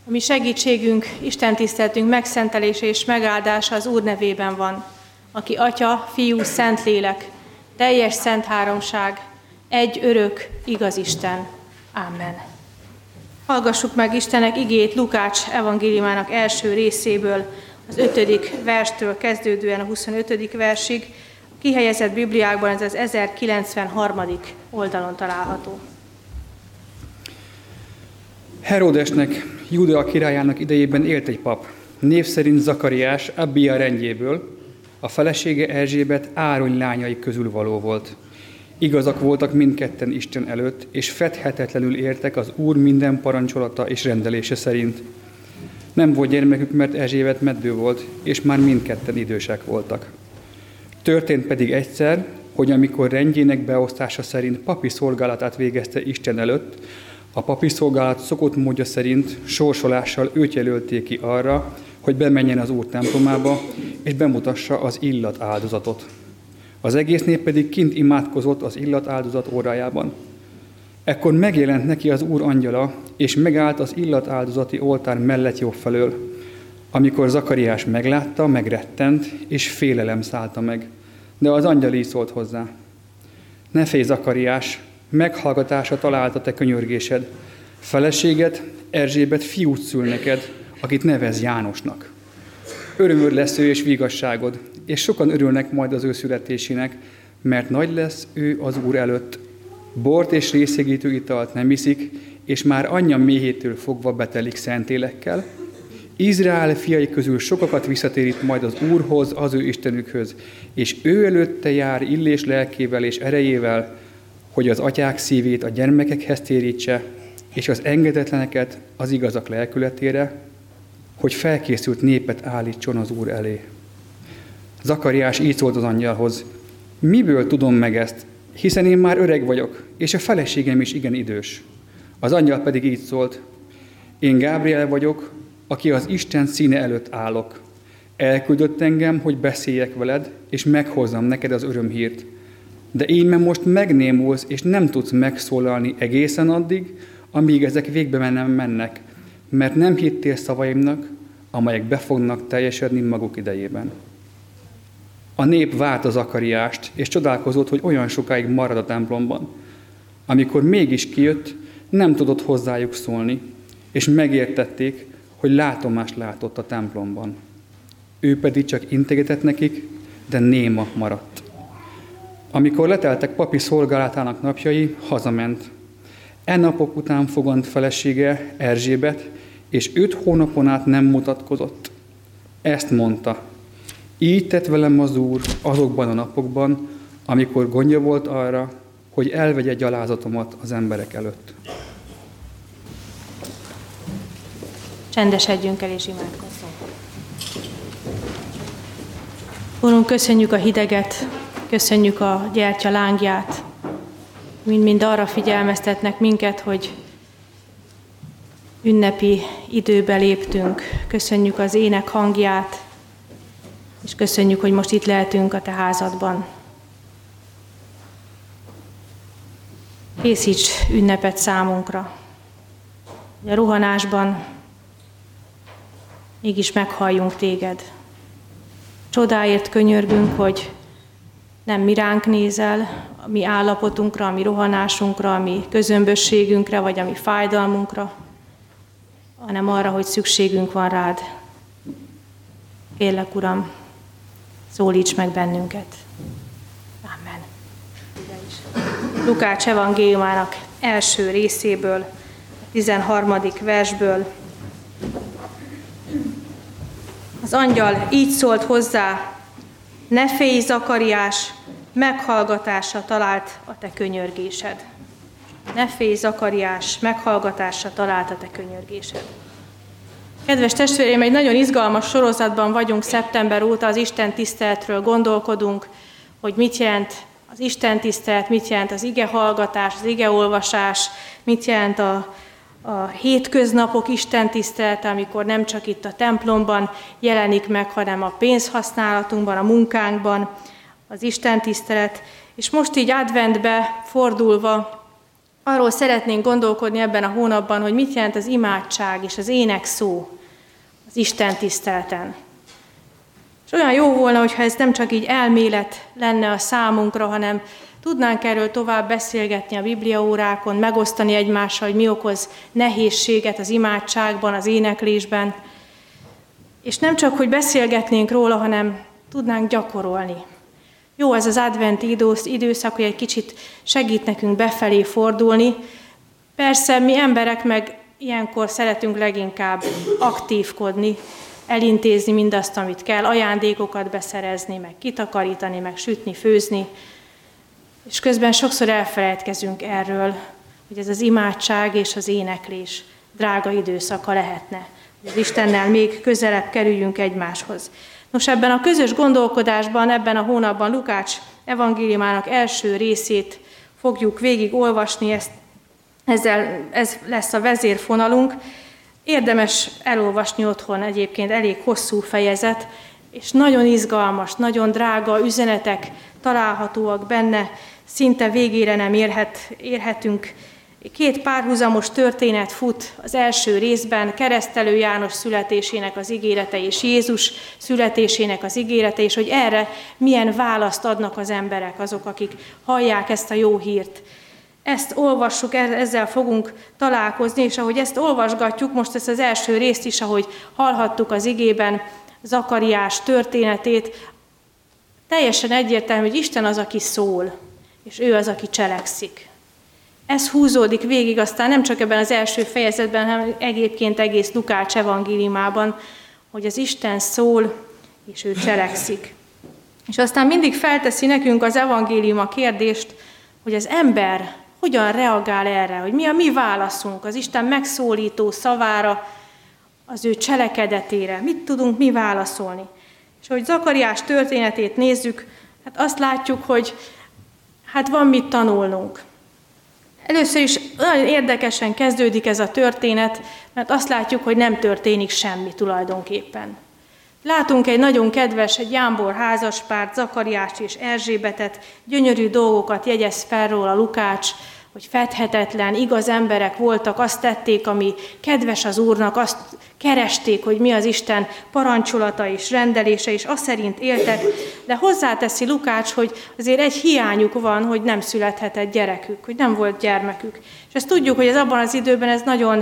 A mi segítségünk, istentiszteletünk megszentelése és megáldása az Úr nevében van, aki Atya, Fiú, Szentlélek, teljes szent háromság, egy örök, igaz Isten. Amen. Hallgassuk meg Istennek igét Lukács evangéliumának első részéből, az 5. verstől kezdődően a 25. versig. A kihelyezett Bibliákban ez az 1093. oldalon található. Heródesnek, Júdea királyának idejében élt egy pap, név szerint Zakariás, Abia rendjéből. A felesége Erzsébet Áron lányai közül való volt. Igazak voltak mindketten Isten előtt, és fedhetetlenül éltek az Úr minden parancsolata és rendelése szerint. Nem volt gyermekük, mert Erzsébet meddő volt, és már mindketten idősek voltak. Történt pedig egyszer, hogy amikor rendjének beosztása szerint papi szolgálatát végezte Isten előtt, a papi szolgálat szokott módja szerint sorsolással őt jelölték ki arra, hogy bemenjen az Úr templomába, és bemutassa az illatáldozatot. Az egész nép pedig kint imádkozott az illatáldozat órájában. Ekkor megjelent neki az Úr angyala, és megállt az illatáldozati oltár mellett jobb felől. Amikor Zakariás meglátta, megrettent, és félelem szállta meg. De az angyal így szólt hozzá: Ne félj, Zakariás, meghallgatásra találta te könyörgésed. Feleséged, Erzsébet fiút szül neked, akit nevez Jánosnak. Örömöd lesz ő és vigasságod, és sokan örülnek majd az ő születésének, mert nagy lesz ő az Úr előtt. Bort és részegítő italt nem iszik, és már anyja méhétől fogva betelik szentélekkel. Izrael fiai közül sokakat visszatérít majd az Úrhoz, az ő Istenükhöz, és ő előtte jár illés lelkével és erejével, hogy az atyák szívét a gyermekekhez térítse, és az engedetleneket az igazak lelkületére, hogy felkészült népet állítson az Úr elé. Zakariás így szólt az angyalhoz: Miből tudom meg ezt, hiszen én már öreg vagyok, és a feleségem is igen idős. Az angyal pedig így szólt: Én Gábriel vagyok, aki az Isten színe előtt állok. Elküldött engem, hogy beszéljek veled, és meghozzam neked az örömhírt. De íme most megnémulsz, és nem tudsz megszólalni egészen addig, amíg ezek végbe mennek, mert nem hittél szavaimnak, amelyek be fognak teljesedni maguk idejében. A nép várta Zakariást, és csodálkozott, hogy olyan sokáig marad a templomban. Amikor mégis kijött, nem tudott hozzájuk szólni, és megértették, hogy látomást látott a templomban. Ő pedig csak integetett nekik, de néma maradt. Amikor leteltek papi szolgálatának napjai, hazament. Napok után fogant felesége Erzsébet, és 5 hónapon át nem mutatkozott. Ezt mondta: Így tett velem az Úr azokban a napokban, amikor gondja volt arra, hogy elvegye gyalázatomat az emberek előtt. Csendesedjünk el és imádkozzunk. Úrunk, köszönjük a hideget, köszönjük a gyertya lángját, mind arra figyelmeztetnek minket, hogy ünnepi időbe léptünk. Köszönjük az ének hangját, és köszönjük, hogy most itt lehetünk a te házadban. Készíts ünnepet számunkra. A rohanásban mégis meghalljunk téged. Csodáért könyörgünk, hogy nem mi ránk nézel, a mi állapotunkra, a mi rohanásunkra, a mi közömbösségünkre, vagy a mi fájdalmunkra, hanem arra, hogy szükségünk van rád. Kérlek, Uram, szólíts meg bennünket. Amen. Lukács evangéliumának első részéből, 13. versből. Az angyal így szólt hozzá: Ne félj, Zakariás, meghallgatásra talált a te könyörgésed. Ne félj, Zakariás, meghallgatásra talált a te könyörgésed. Kedves testvéreim, egy nagyon izgalmas sorozatban vagyunk szeptember óta, az Isten tiszteletről gondolkodunk, hogy mit jelent az Isten tisztelet, mit jelent az ige hallgatás, az ige olvasás, mit jelent a hétköznapok Isten tisztelete, amikor nem csak itt a templomban jelenik meg, hanem a pénzhasználatunkban, a munkánkban az Isten tisztelet. És most így adventbe fordulva arról szeretnénk gondolkodni ebben a hónapban, hogy mit jelent az imádság és az ének szó az Isten tiszteleten. És olyan jó volna, hogyha ez nem csak így elmélet lenne a számunkra, hanem tudnánk erről tovább beszélgetni a bibliaórákon, megosztani egymással, hogy mi okoz nehézséget az imádságban, az éneklésben. És nem csak, hogy beszélgetnénk róla, hanem tudnánk gyakorolni. Jó ez az adventi időszak, hogy egy kicsit segít nekünk befelé fordulni. Persze mi emberek meg ilyenkor szeretünk leginkább aktívkodni, elintézni mindazt, amit kell, ajándékokat beszerezni, meg kitakarítani, meg sütni, főzni. És közben sokszor elfelejtkezünk erről, hogy ez az imádság és az éneklés drága időszaka lehetne. Hogy az Istennel még közelebb kerüljünk egymáshoz. Nos, ebben a közös gondolkodásban, ebben a hónapban Lukács evangéliumának első részét fogjuk végig olvasni, ez lesz a vezérfonalunk. Érdemes elolvasni otthon, egyébként elég hosszú fejezet, és nagyon izgalmas, nagyon drága üzenetek találhatóak benne, szinte végére nem érhetünk. Két párhuzamos történet fut az első részben, Keresztelő János születésének az ígérete és Jézus születésének az ígérete, és hogy erre milyen választ adnak az emberek, azok, akik hallják ezt a jó hírt. Ezt olvassuk, ezzel fogunk találkozni, és ahogy ezt olvasgatjuk, most ezt az első részt is, ahogy hallhattuk az igében, Zakariás történetét, teljesen egyértelmű, hogy Isten az, aki szól, és ő az, aki cselekszik. Ez húzódik végig aztán nem csak ebben az első fejezetben, hanem egyébként egész Lukács evangéliumában, hogy az Isten szól, és ő cselekszik. És aztán mindig felteszi nekünk az evangélium a kérdést, hogy az ember hogyan reagál erre, hogy mi a mi válaszunk az Isten megszólító szavára, az ő cselekedetére, mit tudunk mi válaszolni. És ahogy Zakariás történetét nézzük, hát azt látjuk, hogy hát van mit tanulnunk. Először is nagyon érdekesen kezdődik ez a történet, mert azt látjuk, hogy nem történik semmi tulajdonképpen. Látunk egy nagyon kedves, egy jámbor házaspárt, Zakariást és Erzsébetet, gyönyörű dolgokat jegyez fel róla Lukács, hogy fedhetetlen, igaz emberek voltak, azt tették, ami kedves az Úrnak, azt keresték, hogy mi az Isten parancsolata és rendelése, és azt szerint éltek, de hozzáteszi Lukács, hogy azért egy hiányuk van, hogy nem születhetett gyerekük, hogy nem volt gyermekük. És ezt tudjuk, hogy ez abban az időben ez nagyon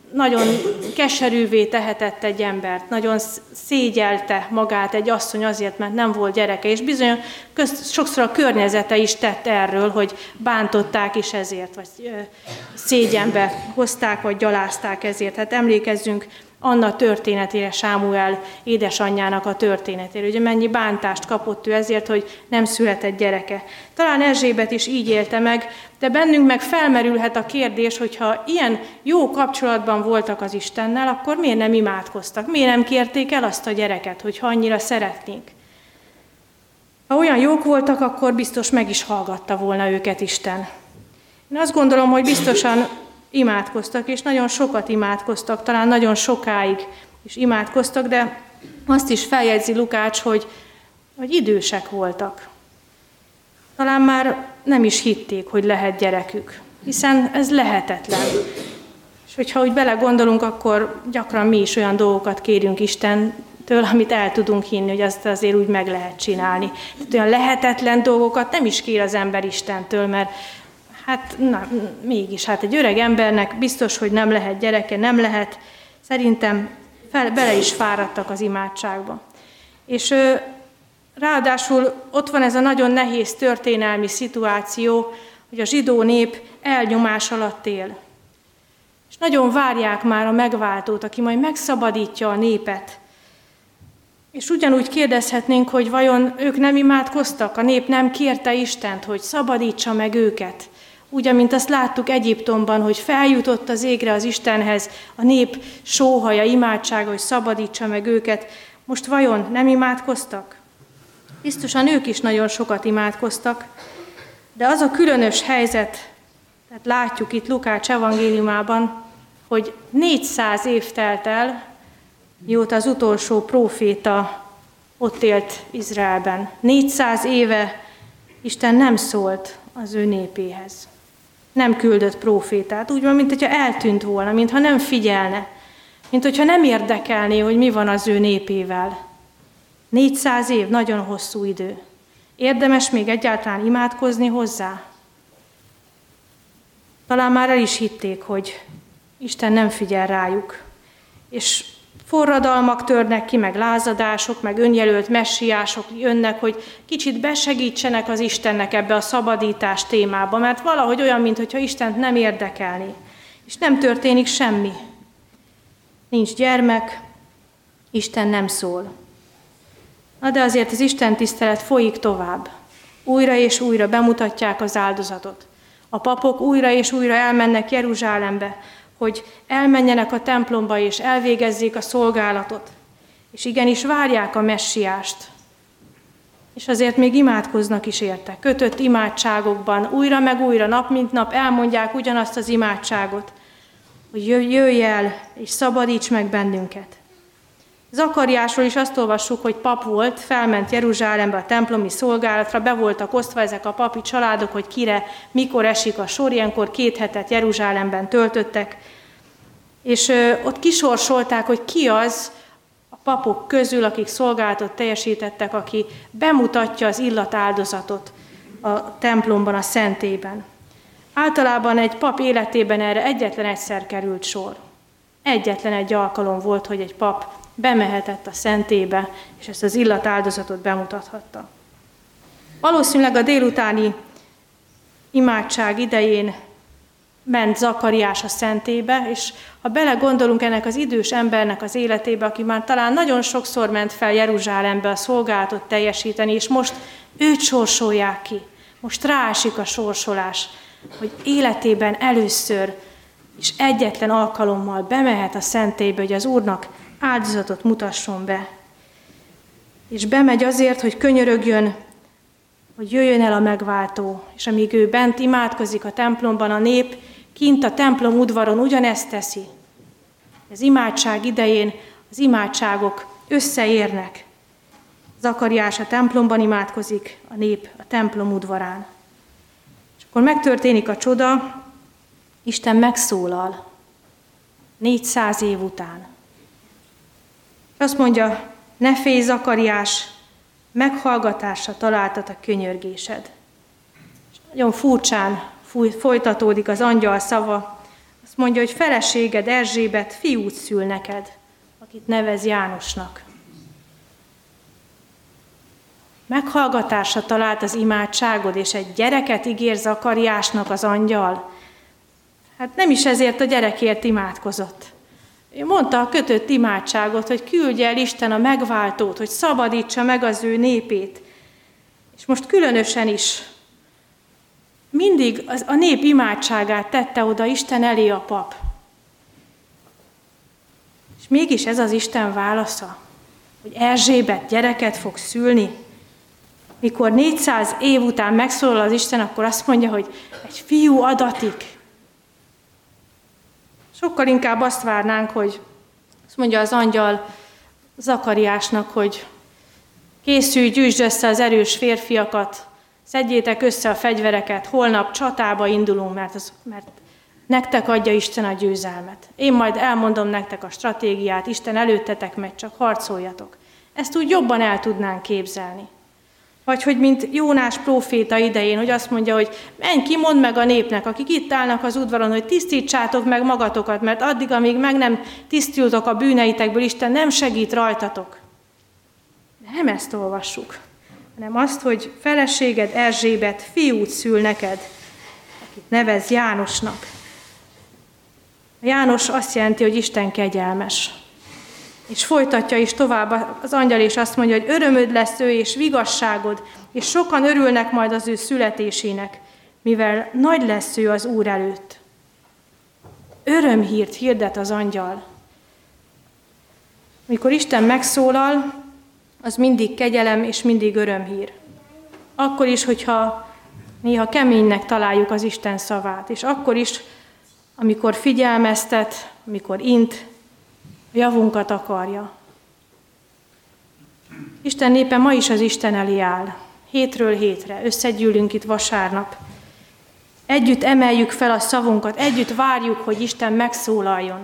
keserűvé tehetett egy embert, nagyon szégyelte magát egy asszony azért, mert nem volt gyereke, és bizony sokszor a környezete is tett erről, hogy bántották is ezért, vagy szégyenbe hozták, vagy gyalázták ezért. Hát emlékezzünk Anna történetére, Sámuel édesanyjának a történetére, ugye mennyi bántást kapott ő ezért, hogy nem született gyereke. Talán Erzsébet is így élte meg, de bennünk meg felmerülhet a kérdés, hogyha ilyen jó kapcsolatban voltak az Istennel, akkor miért nem imádkoztak? Miért nem kérték el azt a gyereket, hogyha annyira szeretnénk? Ha olyan jók voltak, akkor biztos meg is hallgatta volna őket Isten. Én azt gondolom, hogy biztosan imádkoztak, és nagyon sokat imádkoztak, talán nagyon sokáig is imádkoztak, de azt is feljegyzi Lukács, hogy idősek voltak. Talán már nem is hitték, hogy lehet gyerekük, hiszen ez lehetetlen. És hogyha úgy belegondolunk, akkor gyakran mi is olyan dolgokat kérünk Istentől, amit el tudunk hinni, hogy azt azért úgy meg lehet csinálni. Tehát olyan lehetetlen dolgokat nem is kér az ember Istentől, mert mégis egy öreg embernek biztos, hogy nem lehet gyereke, nem lehet. Szerintem bele is fáradtak az imádságba. És ráadásul ott van ez a nagyon nehéz történelmi szituáció, hogy a zsidó nép elnyomás alatt él. És nagyon várják már a megváltót, aki majd megszabadítja a népet. És ugyanúgy kérdezhetnénk, hogy vajon ők nem imádkoztak, a nép nem kérte Istent, hogy szabadítsa meg őket. Úgy, amint azt láttuk Egyiptomban, hogy feljutott az égre az Istenhez a nép sóhaja, imádsága, hogy szabadítsa meg őket. Most vajon nem imádkoztak? Biztosan ők is nagyon sokat imádkoztak, de az a különös helyzet, tehát látjuk itt Lukács evangéliumában, hogy 400 év telt el, mióta az utolsó próféta ott élt Izraelben. 400 éve Isten nem szólt az ő népéhez. Nem küldött prófétát, úgy van, mint hogyha eltűnt volna, mintha nem figyelne, mint hogyha nem érdekelné, hogy mi van az ő népével. 400 év, nagyon hosszú idő. Érdemes még egyáltalán imádkozni hozzá? Talán már el is hitték, hogy Isten nem figyel rájuk. És forradalmak törnek ki, meg lázadások, meg önjelölt messiások jönnek, hogy kicsit besegítsenek az Istennek ebbe a szabadítás témába, mert valahogy olyan, mintha Istent nem érdekelné. És nem történik semmi. Nincs gyermek, Isten nem szól. Na de azért az Isten tisztelet folyik tovább. Újra és újra bemutatják az áldozatot. A papok újra és újra elmennek Jeruzsálembe, hogy elmenjenek a templomba és elvégezzék a szolgálatot. És igenis várják a messiást. És azért még imádkoznak is érte. Kötött imádságokban újra meg újra, nap mint nap elmondják ugyanazt az imádságot, hogy jöjj el és szabadíts meg bennünket. Zakariásról is azt olvassuk, hogy pap volt, felment Jeruzsálembe a templomi szolgálatra, be voltak osztva ezek a papi családok, hogy kire, mikor esik a sor, ilyenkor 2 hetet Jeruzsálemben töltöttek, és ott kisorsolták, hogy ki az a papok közül, akik szolgálatot teljesítettek, aki bemutatja az illatáldozatot a templomban, a szentében. Általában egy pap életében erre egyetlen egyszer került sor. Egyetlen egy alkalom volt, hogy egy pap bemehetett a szentébe, és ezt az illatáldozatot bemutathatta. Valószínűleg a délutáni imádság idején ment Zakariás a szentébe, és ha belegondolunk ennek az idős embernek az életébe, aki már talán nagyon sokszor ment fel Jeruzsálembe a szolgálatot teljesíteni, és most őt sorsolják ki. Most ráesik a sorsolás, hogy életében először és egyetlen alkalommal bemehet a szentélybe, hogy az Úrnak áldozatot mutasson be. És bemegy azért, hogy könyörögjön, hogy jöjjön el a megváltó. És amíg ő bent imádkozik a templomban, a nép kint a templom udvaron ugyanezt teszi. Az imádság idején az imádságok összeérnek. Zakariás a templomban imádkozik, a nép a templom udvarán. És akkor megtörténik a csoda, Isten megszólal 400 év után. És azt mondja, ne félj, Zakariás, meghallgatásra találtat a könyörgésed. És nagyon furcsán folytatódik az angyal szava. Azt mondja, hogy feleséged Erzsébet fiút szül neked, akit nevez Jánosnak. Meghallgatásra talált az imádságod, és egy gyereket ígér Zakariásnak az angyal. Hát nem is ezért a gyerekért imádkozott. Ő mondta a kötött imádságot, hogy küldje el Isten a megváltót, hogy szabadítsa meg az ő népét. És most különösen is mindig a nép imádságát tette oda Isten elé a pap. És mégis ez az Isten válasza, hogy Erzsébet gyereket fog szülni. Mikor 400 év után megszólal az Isten, akkor azt mondja, hogy egy fiú adatik. Sokkal inkább azt várnánk, hogy azt mondja az angyal Zakariásnak, hogy készülj, gyűjtsd össze az erős férfiakat, szedjétek össze a fegyvereket, holnap csatába indulunk, mert nektek adja Isten a győzelmet. Én majd elmondom nektek a stratégiát, Isten előttetek megy, csak harcoljatok. Ezt úgy jobban el tudnánk képzelni. Vagy hogy mint Jónás próféta idején, hogy azt mondja, hogy menj ki, mondd meg a népnek, akik itt állnak az udvaron, hogy tisztítsátok meg magatokat, mert addig, amíg meg nem tisztultok a bűneitekből, Isten nem segít rajtatok. De nem ezt olvassuk, hanem azt, hogy feleséged Erzsébet fiút szül neked, akit nevez Jánosnak. A János azt jelenti, hogy Isten kegyelmes. És folytatja is tovább az angyal, és azt mondja, hogy örömöd lesz ő, és vigasságod, és sokan örülnek majd az ő születésének, mivel nagy lesz ő az Úr előtt. Örömhírt hirdet az angyal. Mikor Isten megszólal, az mindig kegyelem és mindig örömhír. Akkor is, hogyha néha keménynek találjuk az Isten szavát, és akkor is, amikor figyelmeztet, amikor int, a javunkat akarja. Isten népe ma is az Isten elé áll. Hétről hétre összegyűlünk itt vasárnap. Együtt emeljük fel a szavunkat, együtt várjuk, hogy Isten megszólaljon.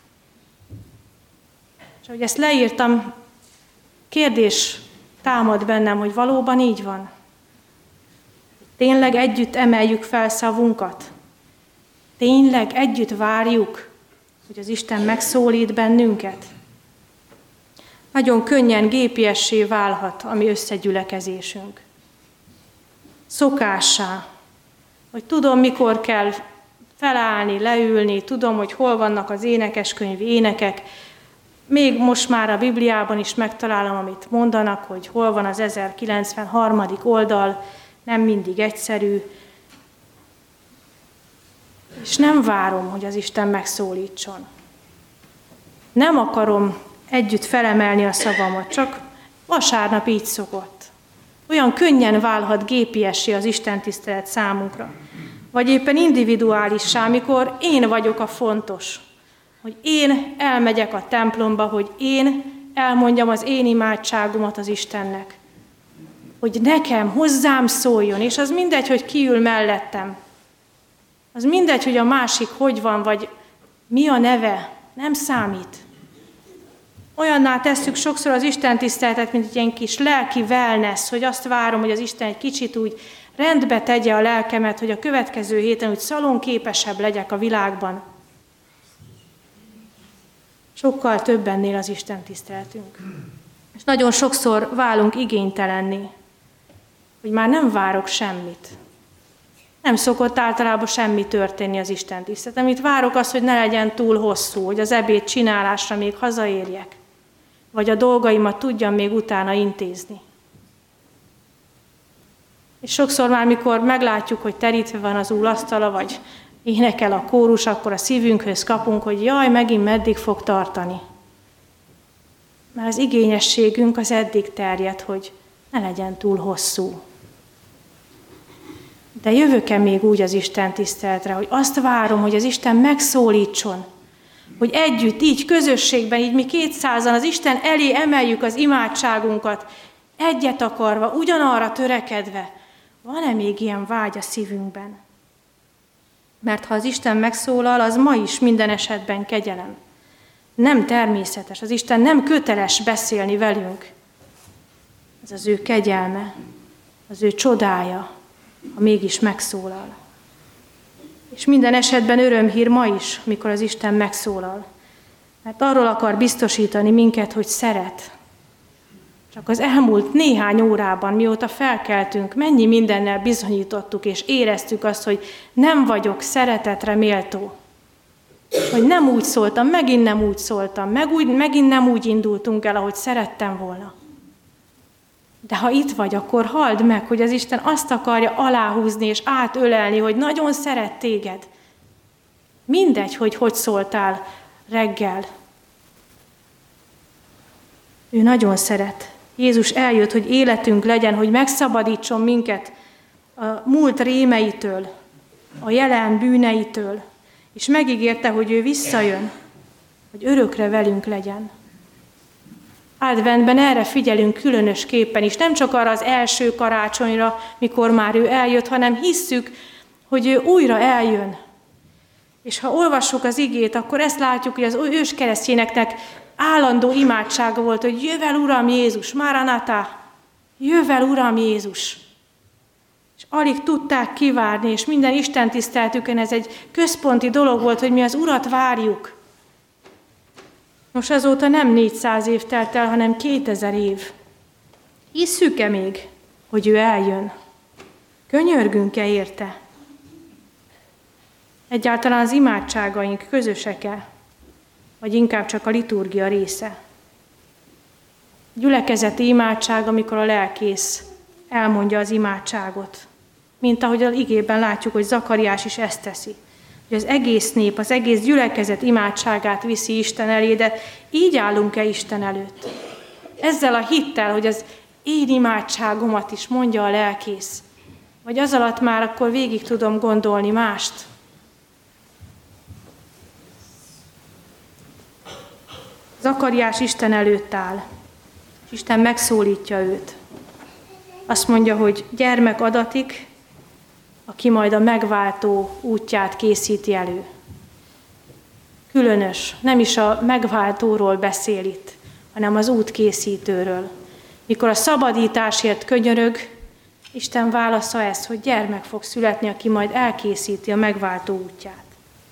És ahogy ezt leírtam, kérdés támad bennem, hogy valóban így van. Tényleg együtt emeljük fel szavunkat? Tényleg együtt várjuk, hogy az Isten megszólít bennünket? Nagyon könnyen gépiessé válhat a mi összegyülekezésünk. Szokássá, hogy tudom, mikor kell felállni, leülni, tudom, hogy hol vannak az énekeskönyvi énekek. Még most már a Bibliában is megtalálom, amit mondanak, hogy hol van az 1093. oldal, nem mindig egyszerű. És nem várom, hogy az Isten megszólítson. Nem akarom együtt felemelni a szavamat, csak vasárnap így szokott. Olyan könnyen válhat gépiessé az istentisztelet számunkra. Vagy éppen individuálissá, amikor én vagyok a fontos. Hogy én elmegyek a templomba, hogy én elmondjam az én imádságomat az Istennek. Hogy nekem, hozzám szóljon, és az mindegy, hogy ki ül mellettem. Az mindegy, hogy a másik hogy van, vagy mi a neve, nem számít. Olyanná tesszük sokszor az istentiszteletet, mint egy ilyen kis lelki wellness, hogy azt várom, hogy az Isten egy kicsit úgy rendbe tegye a lelkemet, hogy a következő héten úgy szalonképesebb legyek a világban. Sokkal több ennél az istentiszteletünk. És nagyon sokszor válunk igénytelenni, hogy már nem várok semmit. Nem szokott általában semmi történni az istentiszteleten. Amit várok az, hogy ne legyen túl hosszú, hogy az ebéd csinálásra még hazaérjek, vagy a dolgaimat tudjam még utána intézni. És sokszor már, mikor meglátjuk, hogy terítve van az úrasztala, vagy énekel a kórus, akkor a szívünkhöz kapunk, hogy jaj, megint meddig fog tartani. Mert az igényességünk az eddig terjed, hogy ne legyen túl hosszú. De jövök-e még úgy az Isten tiszteletre, hogy azt várom, hogy az Isten megszólítson, hogy együtt, így közösségben, így mi 200-an az Isten elé emeljük az imádságunkat, egyet akarva, ugyanarra törekedve. Van-e még ilyen vágy a szívünkben? Mert ha az Isten megszólal, az ma is minden esetben kegyelem. Nem természetes, az Isten nem köteles beszélni velünk. Ez az ő kegyelme, az ő csodája, ha mégis megszólal. És minden esetben örömhír ma is, mikor az Isten megszólal. Mert arról akar biztosítani minket, hogy szeret. Csak az elmúlt néhány órában, mióta felkeltünk, mennyi mindennel bizonyítottuk és éreztük azt, hogy nem vagyok szeretetre méltó. Hogy nem úgy szóltam, megint nem úgy szóltam, megint nem úgy indultunk el, ahogy szerettem volna. De ha itt vagy, akkor halld meg, hogy az Isten azt akarja aláhúzni és átölelni, hogy nagyon szeret téged. Mindegy, hogy szóltál reggel. Ő nagyon szeret. Jézus eljött, hogy életünk legyen, hogy megszabadítson minket a múlt rémeitől, a jelen bűneitől, és megígérte, hogy ő visszajön, hogy örökre velünk legyen. Adventben erre figyelünk különösképpen is, nem csak arra az első karácsonyra, mikor már ő eljött, hanem hisszük, hogy ő újra eljön. És ha olvassuk az igét, akkor ezt látjuk, hogy az őskeresztényeknek állandó imádsága volt, hogy jövel Uram Jézus, Maranatha, jövel Uram Jézus. És alig tudták kivárni, és minden istentiszteletükön ez egy központi dolog volt, hogy mi az Urat várjuk. Most azóta nem 400 év telt el, hanem 2000 év. Hisszük-e még, hogy ő eljön? Könyörgünk-e érte? Egyáltalán az imádságaink közösek-e? Vagy inkább csak a liturgia része? Gyülekezeti imádság, amikor a lelkész elmondja az imádságot. Mint ahogy az igében látjuk, hogy Zakariás is ezt teszi. Hogy az egész nép, az egész gyülekezet imádságát viszi Isten elé, de így állunk-e Isten előtt? Ezzel a hittel, hogy az én imádságomat is mondja a lelkész. Vagy az alatt már akkor végig tudom gondolni mást. Zakariás Isten előtt áll, és Isten megszólítja őt. Azt mondja, hogy gyermek adatik, aki majd a megváltó útját készíti elő. Különös, nem is a megváltóról beszél itt, hanem az útkészítőről. Mikor a szabadításért könyörög, Isten válasza ez, hogy gyermek fog születni, aki majd elkészíti a megváltó útját.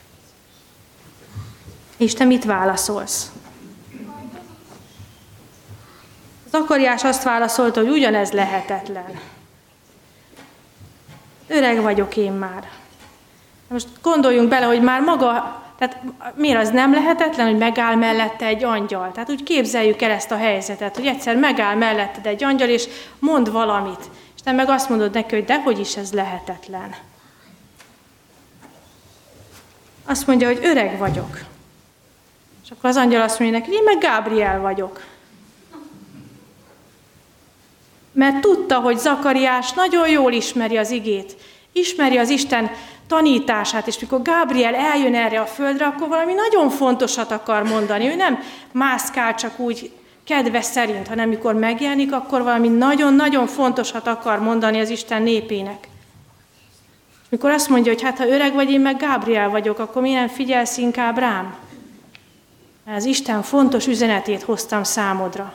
És te mit válaszolsz? Zakariás azt válaszolta, hogy ugyanez lehetetlen. Öreg vagyok én már. Most gondoljunk bele, hogy már maga, tehát miért az nem lehetetlen, hogy megáll mellette egy angyal? Tehát úgy képzeljük el ezt a helyzetet, hogy egyszer megáll melletted egy angyal, és mond valamit. És te meg azt mondod neki, hogy dehogy is ez lehetetlen. Azt mondja, hogy öreg vagyok. És akkor az angyal azt mondja neki, én meg Gábriel vagyok. Mert tudta, hogy Zakariás nagyon jól ismeri az igét, ismeri az Isten tanítását, és mikor Gábriel eljön erre a földre, akkor valami nagyon fontosat akar mondani. Ő nem mászkál csak úgy kedve szerint, hanem mikor megjelenik, akkor valami nagyon-nagyon fontosat akar mondani az Isten népének. És mikor azt mondja, hogy hát ha öreg vagy, én meg Gábriel vagyok, akkor miért nem figyelsz inkább rám? Mert az Isten fontos üzenetét hoztam számodra.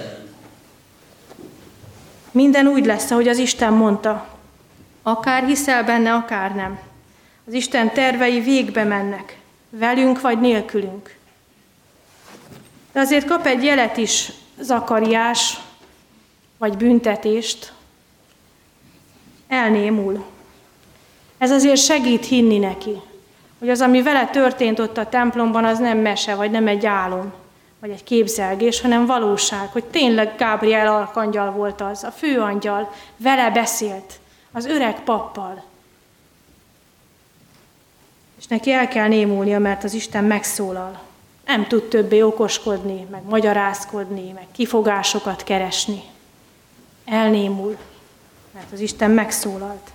Minden úgy lesz, ahogy az Isten mondta. Akár hiszel benne, akár nem. Az Isten tervei végbe mennek, velünk vagy nélkülünk. De azért kap egy jelet is Zakariás, vagy büntetést. Elnémul. Ez azért segít hinni neki, hogy az, ami vele történt ott a templomban, az nem mese, vagy nem egy álom, vagy egy képzelgés, hanem valóság, hogy tényleg Gábriel arkangyal volt az, a főangyal, vele beszélt, az öreg pappal. És neki el kell némulnia, mert az Isten megszólal. Nem tud többé okoskodni, meg magyarázkodni, meg kifogásokat keresni. Elnémul, mert az Isten megszólalt.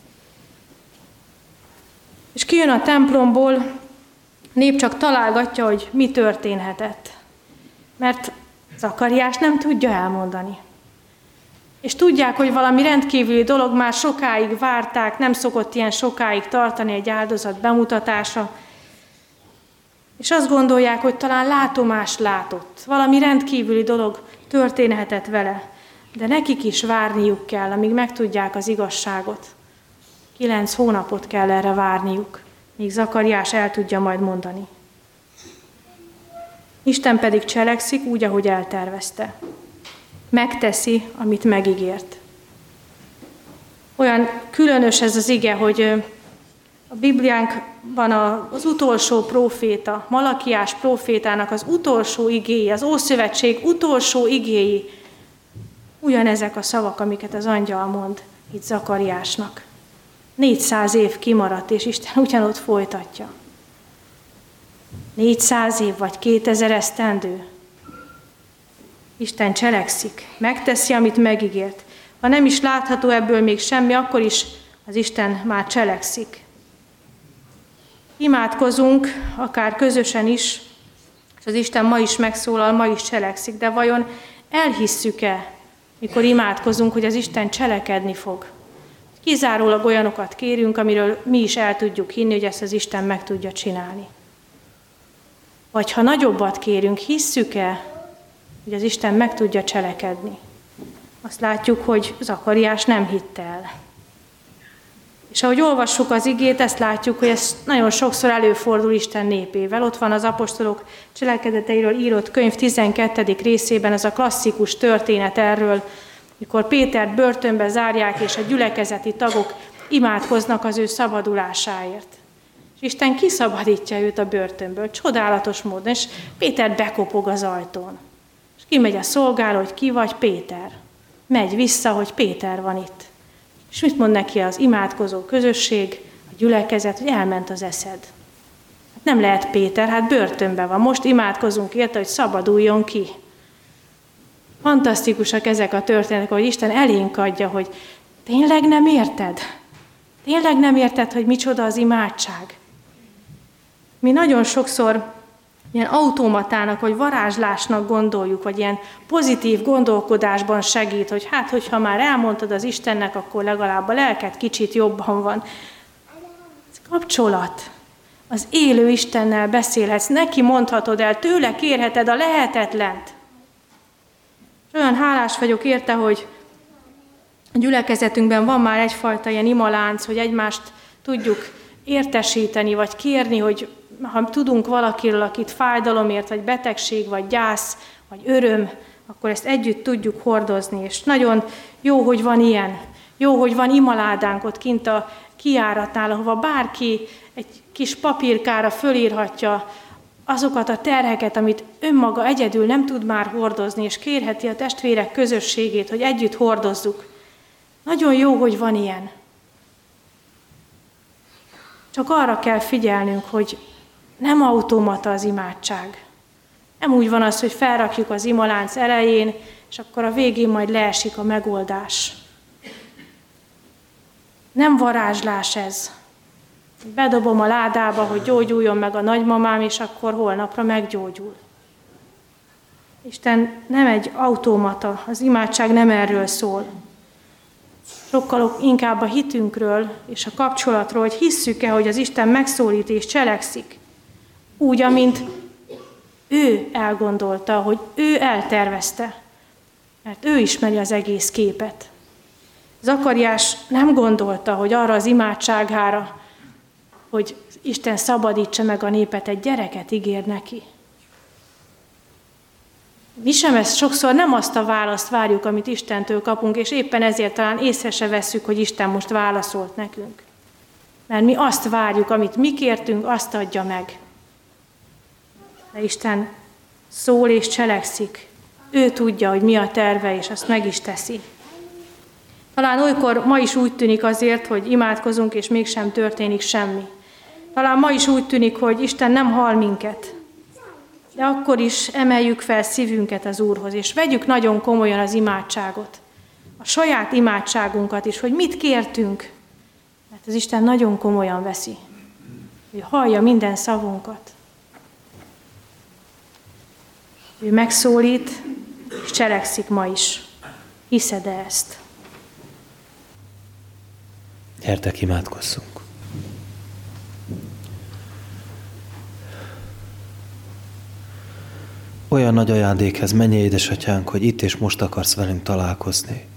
És kijön a templomból, nép csak találgatja, hogy mi történhetett. Mert Zakariás nem tudja elmondani. És tudják, hogy valami rendkívüli dolog, már sokáig várták, nem szokott ilyen sokáig tartani egy áldozat bemutatása. És azt gondolják, hogy talán látomást látott. Valami rendkívüli dolog történhetett vele. De nekik is várniuk kell, amíg megtudják az igazságot. 9 hónapot kell erre várniuk, míg Zakariás el tudja majd mondani. Isten pedig cselekszik úgy, ahogy eltervezte. Megteszi, amit megígért. Olyan különös ez az ige, hogy a Bibliánkban az utolsó próféta, Malakiás prófétának az utolsó igéi, az Ószövetség utolsó igéi, ugyanezek a szavak, amiket az angyal mond itt Zakariásnak. 400 év kimaradt, és Isten ugyanott folytatja. 400 év vagy 2000 esztendő. Isten cselekszik, megteszi, amit megígért. Ha nem is látható ebből még semmi, akkor is az Isten már cselekszik. Imádkozunk, akár közösen is, és az Isten ma is megszólal, ma is cselekszik, de vajon elhisszük-e, mikor imádkozunk, hogy az Isten cselekedni fog? Kizárólag olyanokat kérünk, amiről mi is el tudjuk hinni, hogy ezt az Isten meg tudja csinálni. Vagy ha nagyobbat kérünk, hisszük-e, hogy az Isten meg tudja cselekedni? Azt látjuk, hogy Zakariás nem hitte el. És ahogy olvassuk az igét, ezt látjuk, hogy ez nagyon sokszor előfordul Isten népével. Ott van az apostolok cselekedeteiről írott könyv 12. részében ez a klasszikus történet erről, mikor Pétert börtönbe zárják, és a gyülekezeti tagok imádkoznak az ő szabadulásáért. És Isten kiszabadítja őt a börtönből, csodálatos módon, és Péter bekopog az ajtón. És kimegy a szolgáló, hogy ki vagy, Péter. Megy vissza, hogy Péter van itt. És mit mond neki az imádkozó közösség, a gyülekezet, hogy elment az eszed. Hát nem lehet Péter, hát börtönben van. Most imádkozunk érte, hogy szabaduljon ki. Fantasztikusak ezek a történetek, hogy Isten elénk adja, hogy tényleg nem érted? Tényleg nem érted, hogy micsoda az imádság? Mi nagyon sokszor, ilyen automatának, vagy varázslásnak gondoljuk, vagy ilyen pozitív gondolkodásban segít, hogy hát, hogyha már elmondtad az Istennek, akkor legalább a lelked kicsit jobban van. Ez kapcsolat. Az élő Istennel beszélhetsz, neki mondhatod el, tőle kérheted a lehetetlent. És olyan hálás vagyok érte, hogy a gyülekezetünkben van már egyfajta ilyen imalánc, hogy egymást tudjuk értesíteni, vagy kérni, hogy ha tudunk valakiről, akit fájdalomért, vagy betegség, vagy gyász, vagy öröm, akkor ezt együtt tudjuk hordozni. És nagyon jó, hogy van ilyen. Jó, hogy van imaládánk ott kint a kijáratnál, ahova bárki egy kis papírkára fölírhatja azokat a terheket, amit önmaga egyedül nem tud már hordozni, és kérheti a testvérek közösségét, hogy együtt hordozzuk. Nagyon jó, hogy van ilyen. Csak arra kell figyelnünk, hogy nem automata az imádság. Nem úgy van az, hogy felrakjuk az imalánc elején, és akkor a végén majd leesik a megoldás. Nem varázslás ez. Bedobom a ládába, hogy gyógyuljon meg a nagymamám, és akkor holnapra meggyógyul. Isten nem egy automata, az imádság nem erről szól. Sokkal inkább a hitünkről és a kapcsolatról, hogy hisszük-e, hogy az Isten megszólít és cselekszik. Úgy, amint ő elgondolta, hogy ő eltervezte, mert ő ismeri az egész képet. Zakariás nem gondolta, hogy arra az imádságára, hogy Isten szabadítsa meg a népet, egy gyereket ígér neki. Mi sem ezt sokszor nem azt a választ várjuk, amit Istentől kapunk, és éppen ezért talán észre se vesszük, hogy Isten most válaszolt nekünk. Mert mi azt várjuk, amit mi kértünk, azt adja meg. De Isten szól és cselekszik. Ő tudja, hogy mi a terve, és azt meg is teszi. Talán olykor ma is úgy tűnik azért, hogy imádkozunk, és mégsem történik semmi. Talán ma is úgy tűnik, hogy Isten nem hall minket. De akkor is emeljük fel szívünket az Úrhoz, és vegyük nagyon komolyan az imádságot. A saját imádságunkat is, hogy mit kértünk. Mert az Isten nagyon komolyan veszi. Ő hallja minden szavunkat. Ő megszólít, és cselekszik ma is. Hiszed-e ezt? Gyertek, imádkozzunk. Olyan nagy ajándékhez, mennyei édesatyánk, hogy itt és most akarsz velünk találkozni.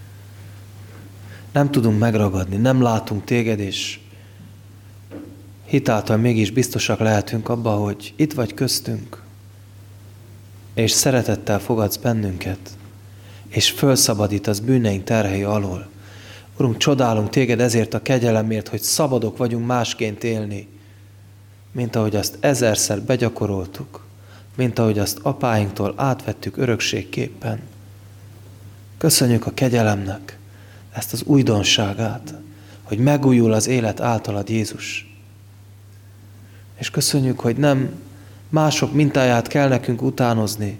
Nem tudunk megragadni, nem látunk téged, és hitáltal mégis biztosak lehetünk abba, hogy itt vagy köztünk, és szeretettel fogadsz bennünket, és fölszabadítasz bűneink terhei alól. Urunk, csodálunk téged ezért a kegyelemért, hogy szabadok vagyunk másként élni, mint ahogy azt ezerszer begyakoroltuk, mint ahogy azt apáinktól átvettük örökségképpen. Köszönjük a kegyelemnek ezt az újdonságát, hogy megújul az élet általad, Jézus. És köszönjük, hogy nem mások mintáját kell nekünk utánozni,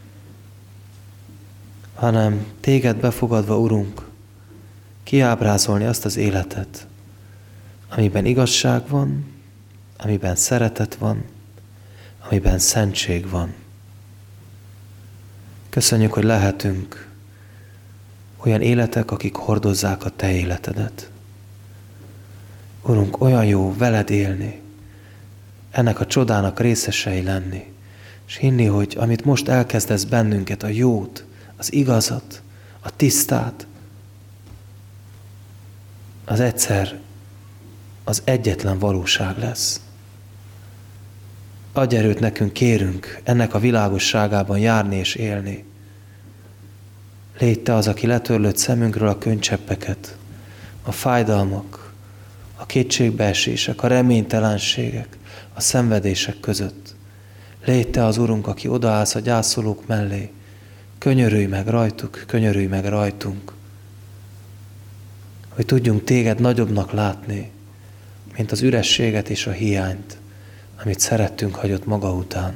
hanem téged befogadva, Urunk, kiábrázolni azt az életet, amiben igazság van, amiben szeretet van, amiben szentség van. Köszönjük, hogy lehetünk olyan életek, akik hordozzák a te életedet. Urunk, olyan jó veled élni, ennek a csodának részesei lenni, és hinni, hogy amit most elkezdesz bennünket, a jót, az igazat, a tisztát, az egyszer az egyetlen valóság lesz. Adj erőt nekünk, kérünk, ennek a világosságában járni és élni. Légy te az, aki letörlött szemünkről a könnycseppeket, a fájdalmak, a kétségbeesések, a reménytelenségek, a szenvedések között. Légy te az Urunk, aki odaállsz a gyászolók mellé. Könyörülj meg rajtuk, könyörülj meg rajtunk. Hogy tudjunk téged nagyobbnak látni, mint az ürességet és a hiányt, amit szerettünk hagyott maga után.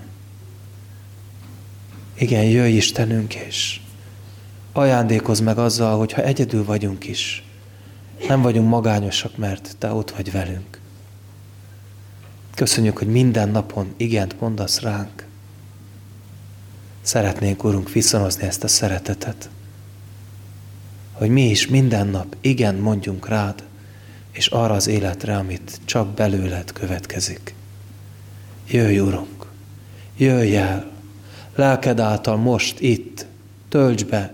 Igen, jöjj Istenünk, és ajándékozz meg azzal, hogyha egyedül vagyunk is. Nem vagyunk magányosak, mert te ott vagy velünk. Köszönjük, hogy minden napon igent mondasz ránk. Szeretnénk, Urunk, viszonozni ezt a szeretetet, hogy mi is minden nap igen mondjunk rád, és arra az életre, amit csak belőled következik. Jöjj, Urunk, jöjj el, lelked által most itt, töltsd be,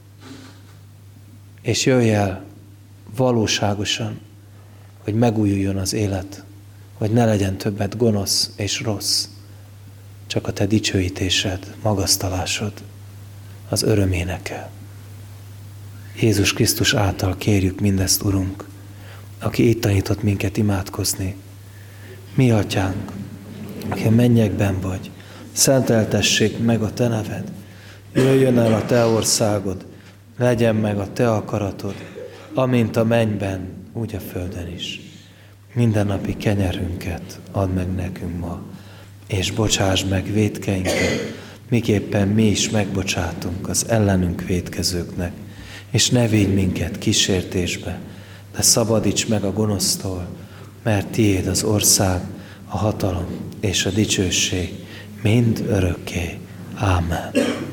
és jöjj el valóságosan, hogy megújuljon az élet, hogy ne legyen többet gonosz és rossz, csak a te dicsőítésed, magasztalásod, az öröméneke. Jézus Krisztus által kérjük mindezt, Urunk, aki itt tanított minket imádkozni. Mi, Atyánk, aki a mennyekben vagy, szenteltessék meg a te neved, jöjjön el a te országod, legyen meg a te akaratod, amint a mennyben, úgy a földön is. Mindennapi kenyerünket add meg nekünk ma, és bocsásd meg vétkeinket, miképpen mi is megbocsátunk az ellenünk vétkezőknek, és ne védj minket kísértésbe, de szabadíts meg a gonosztól, mert tiéd az ország, a hatalom és a dicsőség mind örökké. Ámen.